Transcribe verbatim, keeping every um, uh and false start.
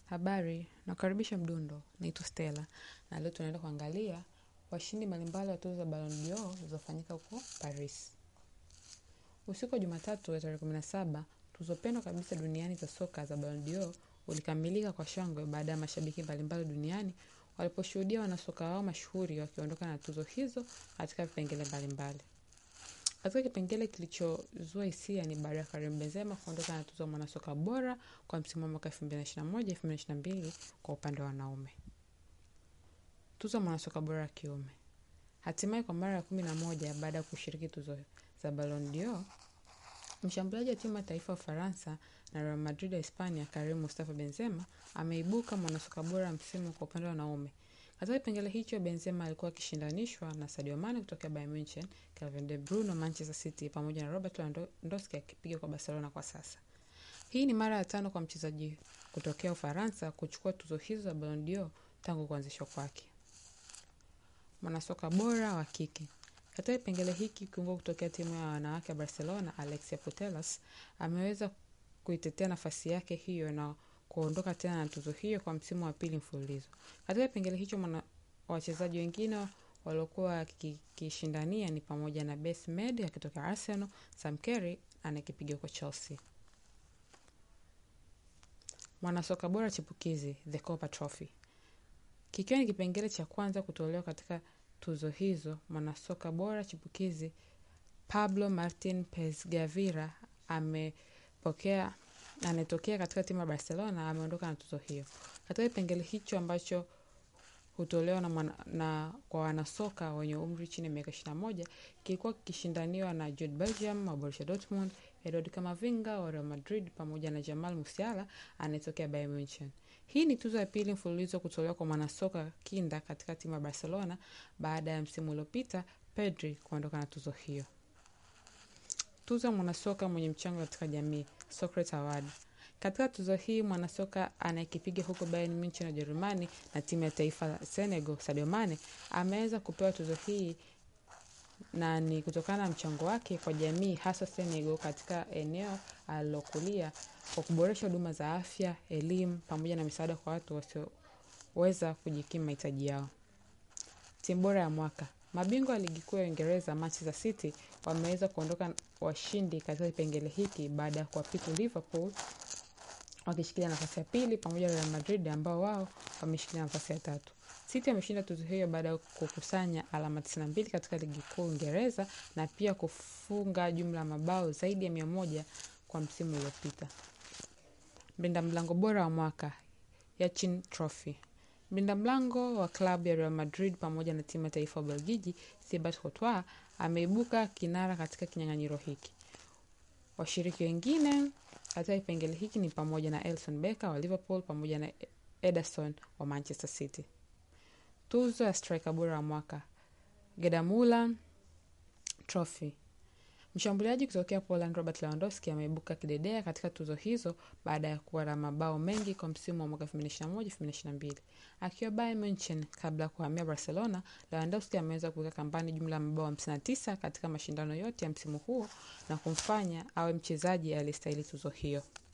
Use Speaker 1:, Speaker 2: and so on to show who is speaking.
Speaker 1: Habari, nakaribisha Mdundo, naitwa Stella, na leo tunaenda kuangalia washindi mbalimbali wa tuzo za Ballon d'Or zilizofanyika huko Paris. Usiku wa Jumatatu ya tarehe kumi na saba, tuzo pendwa kabisa duniani za soka za Ballon d'Or ulikamilika kwa shangwe baada ya mashabiki mbalimbali duniani waliposhuhudia wanasoka wao mashuhuri wakiondoka na tuzo hizo katika vipengele mbalimbali. Katika kipengele kilichozua hisia ni baada ya Karim Benzema kuondoka na tuzo ya mwanasoka bora kwa msimu wa mwaka elfu mbili na ishirini na moja elfu mbili na ishirini na mbili kwa upande wa wanaume. Tuzo ya mwanasoka bora wa kiume. Hatimaye kwa mara ya kumi na moja baada ya kushiriki tuzo za Ballon d'Or, mshambuliaji wa timu ya taifa ya Ufaransa na Real Madrid ya Hispania Karim Mustafa Benzema ameibuka mwanasoka bora msimu kwa upande wa wanaume. Katika kipengele hicho Benzema alikuwa akishindanishwa na Sadio Mane kutoka Bayern Munich, Kevin De Bruyne wa Manchester City pamoja na Robert Lewandowski akipiga kwa Barcelona kwa sasa. Hii ni mara ya tano kwa mchezaji kutokea Ufaransa kuchukua tuzo hizo za Ballon d'Or tangu kuanzishwa kwake. Mwanasoka bora wa kike. Katika kipengele hiki kiungo kutokea timu ya wanawake ya Barcelona Alexia Putellas ameweza kuitetea nafasi yake hiyo na kuondoka tena na tuzo hiyo kwa msimu wa pili mfululizo. Katika kipengele hicho mwana wachezaji wengine waliokuwa kishindania ni pamoja na Beth Mead akitoka Arsenal, Sam Kerr anakipiga kwa Chelsea. Mwanasoka bora chipukizi, The Copa Trophy. Kikiwa ni kipengele cha kwanza kutolewa katika tuzo hizo, mwanasoka bora chipukizi Pablo Martin Pez-Gavira amepokea anatokea katika timu ya Barcelona ameondoka na tuzo hiyo. Katika kipengele hicho ambacho hutolewa na, mwana, na kwa wanasoka wenye umri chini ya miaka ishirini na moja kilikuwa kikishindaniwa na Jude Bellingham wa Borussia Dortmund, Edouard Camavinga wa Real Madrid pamoja na Jamal Musiala anayetokea Bayern Munich. Hii ni tuzo ya pili mfululizo kutolewa kwa mwanasoka kinda katika timu ya Barcelona baada ya msimu uliopita Pedri kuondoka na tuzo hiyo. Tuzo ya mwanasoka mwenye mchango katika jamii, Socrates Award. Katika tuzo hii mwanasoka anayekipiga huko Bayern Munich na Ujerumani na timu ya taifa la Senegal Sadio Mane ameweza kupewa tuzo hii na ni kutokana na mchango wake kwa jamii hasa Senegal katika eneo alilokulia kwa kuboresha huduma za afya, elimu pamoja na misaada kwa watu wasioweza kujikimu mahitaji yao. Timu bora ya mwaka. Mabingwa wa ligi kuu ya Uingereza Manchester City wameweza kuondoka washindi katika kipengele hiki baada ya kuwapita Liverpool wakishikilia nafasi ya pili pamoja na Real Madrid ambao wao wameshikilia nafasi ya tatu. City wameshinda tuzo hiyo baada ya kukusanya alama tisini na mbili katika ligi kuu ya Uingereza na pia kufunga jumla mabao zaidi ya mia moja kwa msimu uliopita. Mlinda mlango bora wa mwaka Yachin Trophy. Mlinda mlango wa klabu ya Real Madrid pamoja na timu ya taifa ya Ubelgiji Thibaut Courtois ameibuka kinara katika kinyang'anyiro hiki. Washiriki wengine katika kipengele hiki ni pamoja na Alisson Becker wa Liverpool pamoja na Ederson wa Manchester City. Tuzo ya striker bora wa mwaka Gerd Müller Trophy. Mshambuliaji kutokea Poland Robert Lewandowski ameibuka kidedea katika tuzo hizo baada ya kuwa na mabao mengi kwa msimu wa mwaka elfu mbili na ishirini na moja elfu mbili na ishirini na mbili. Akiwa Bayern Munich kabla ya kuhamia Barcelona, Lewandowski ameweza kuweka kambani jumla ya mabao hamsini na tisa katika mashindano yote ya msimu huo na kumfanya awe mchezaji aliyestahili tuzo hiyo.